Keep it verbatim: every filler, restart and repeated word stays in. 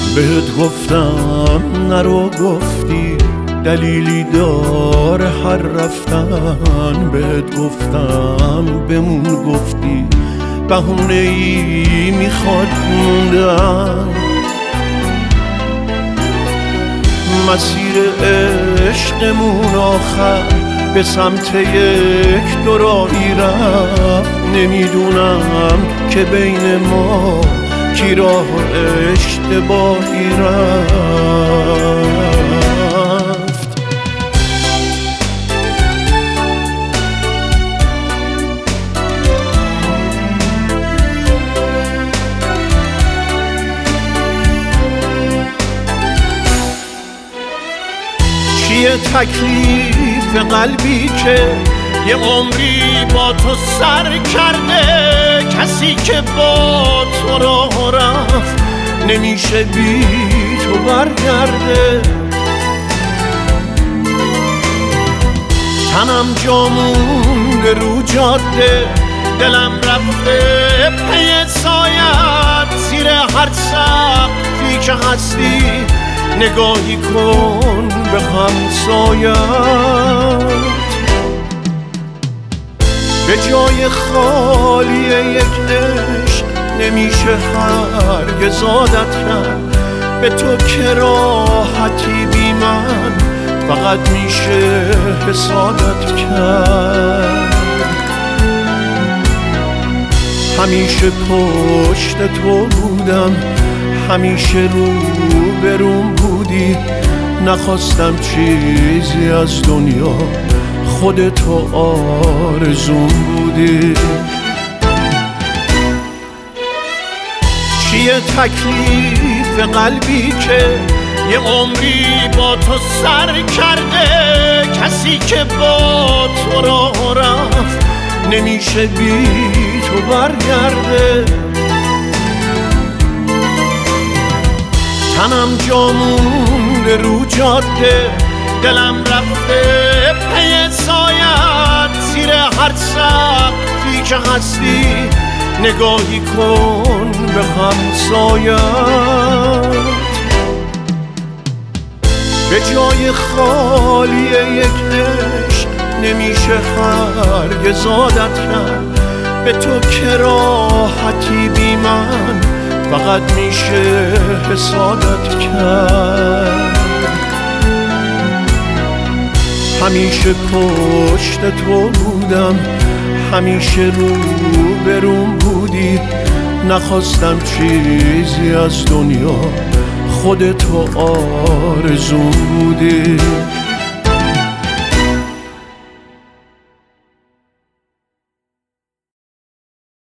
بهت گفتم نرو، گفتی دلیلی داره هر رفتن. بهت گفتم بمون، گفتی بهونه ای میخواد موندن. مسیر عشقمون آخر به سمت یک دوراهی رفت. نمیدونم که بین ما کی راه اشتباهی رفت. چیه تکلیف قلبی که یه عمری با تو سر کرده؟ کسی که با تو راه رفت نمیشه بی تو برگرده. تنم جا مونده رو جاده، دلم رفته پی سایت. زیر هر سقفی که هستی نگاهی کن به همسایت. به جای خالی یک عشق نمیشه هرگز عادت کرد. به تو که راحتی بی من فقط میشه حسادت کرد. همیشه پشت تو بودم، همیشه رو بروم بودی. نخواستم چیزی از دنیا، خودتو آرزوم بودی. چیه تکلیف قلبی که یه عمری با تو سر کرده؟ کسی که با تو راه رفت نمیشه بی تو برگرده. تنم جا مونده رو جاده، دلم رفته پی سایت. زیر هر سقفی که هستی نگاهی کن به همسایت. به جای خالی یک عشق نمیشه هرگز عادت کرد. به تو که راحتی بی من فقط میشه حسادت کرد. همیشه پشت تو بودم، همیشه رو بروم بودی. نخواستم چیزی از دنیا، خودتو آرزوم بودی.